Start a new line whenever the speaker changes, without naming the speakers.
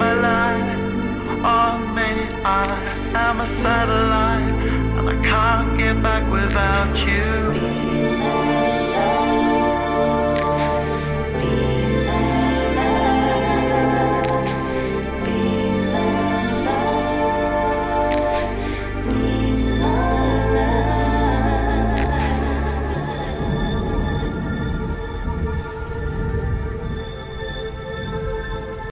my life on me. I am a satellite, and I can't get back with